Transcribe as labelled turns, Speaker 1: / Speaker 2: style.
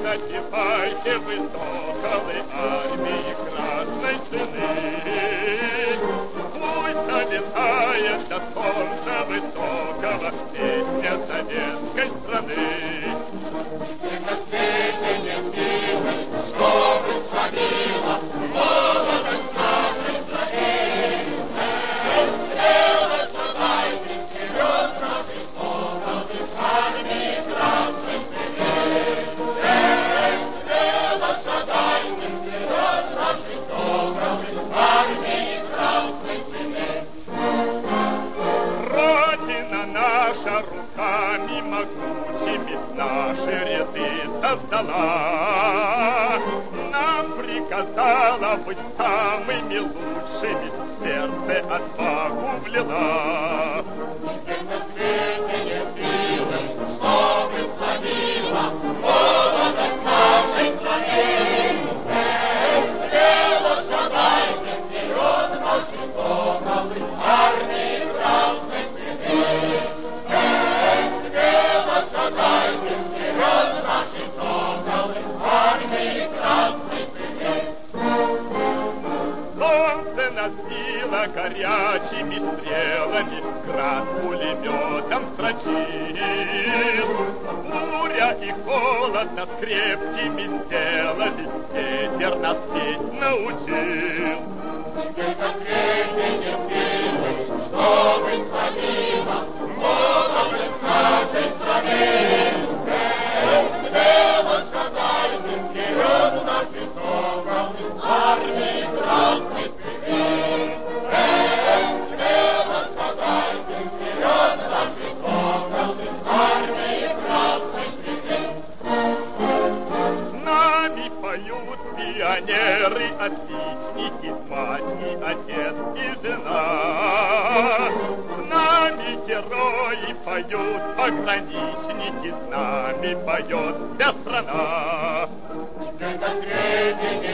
Speaker 1: надевайте вы соколы армии красной цены. Пусть долетает до солнца высокого песня советской страны.
Speaker 2: Это свечение силы, чтобы славила молодость нашей страны. Стрелы шагайте вперед, наши соколы, армии красной цены. Стрелы шагайте вперед, наши соколы, армии красной цены.
Speaker 1: Родина наша руками могучими наши ряды создала. Нам приказала быть самыми лучшими, в сердце отвагу влила.
Speaker 2: Это свечение силы, чтобы славила молодость нашей страны. Смело шагайте вперед, наши соколы, армии красной цены. Смело шагайте вперед, наши соколы, армии красной цены.
Speaker 1: Солнце нас било горячими стрелами, град пулеметом строчил. Буря и холод нас крепкими сделали, ветер нас петь научил.
Speaker 2: Это свечение силы, чтобы славила молодость нашей страны. Смело шагайте вперед, наши соколы, армии красной цены. Смело шагайте вперед, наши соколы, армии красной цены.
Speaker 1: С нами поют пионеры, отличники, мать и отец и жена. С нами герои поют, пограничники, с нами поет вся страна.
Speaker 2: Это свечение